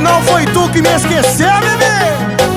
não foi tu que me esqueceu, bebê.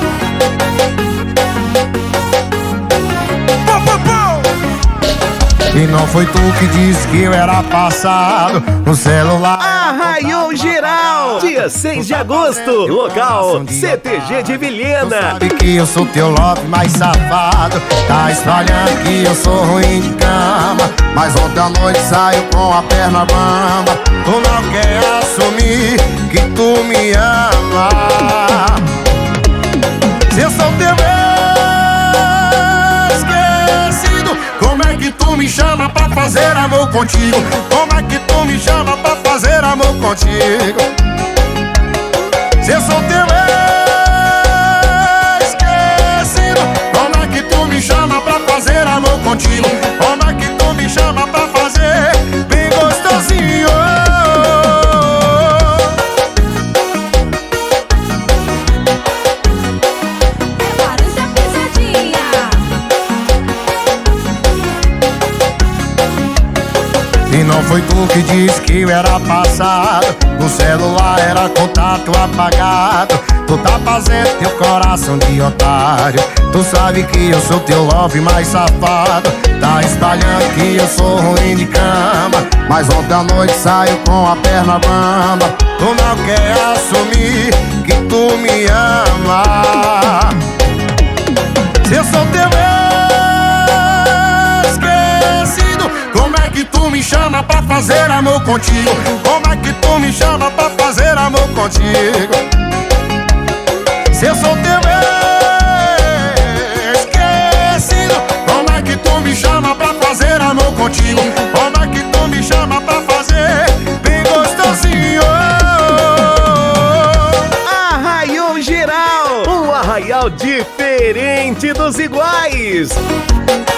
E não foi tu que disse que eu era passado no celular. Arraiou Geral, dia 6 de agosto, local CTG de Vilhena. Sabe que eu sou teu love mais safado. Tá espalhando que eu sou ruim de cama, mas ontem à noite saio com a perna bamba. Tu não quer assumir que tu me ama. Se eu sou teu esquecido, como é que tu me chama pra fazer amor contigo? Como é que tu me chama pra fazer amor contigo? Se eu sou teu esquecido, como é que tu me chama pra fazer amor contigo? Como é que tu me chama pra fazer bem gostosinho? E não foi tu que disse que eu era passado, no celular era contato apagado. Tu tá fazendo teu coração de otário. Tu sabe que eu sou teu love mais safado. Tá espalhando que eu sou ruim de cama, mas ontem à noite saio com a perna bamba. Tu não quer assumir que tu me ama. Se eu sou teu esquecido, como é que tu me chama pra fazer amor contigo? Como é que tu me chama pra fazer amor contigo? Se eu sou teu esquecido, como é que tu me chama pra fazer amor contigo? Como é que tu me chama pra fazer bem gostosinho? Arraiou Geral, um arraial diferente dos iguais.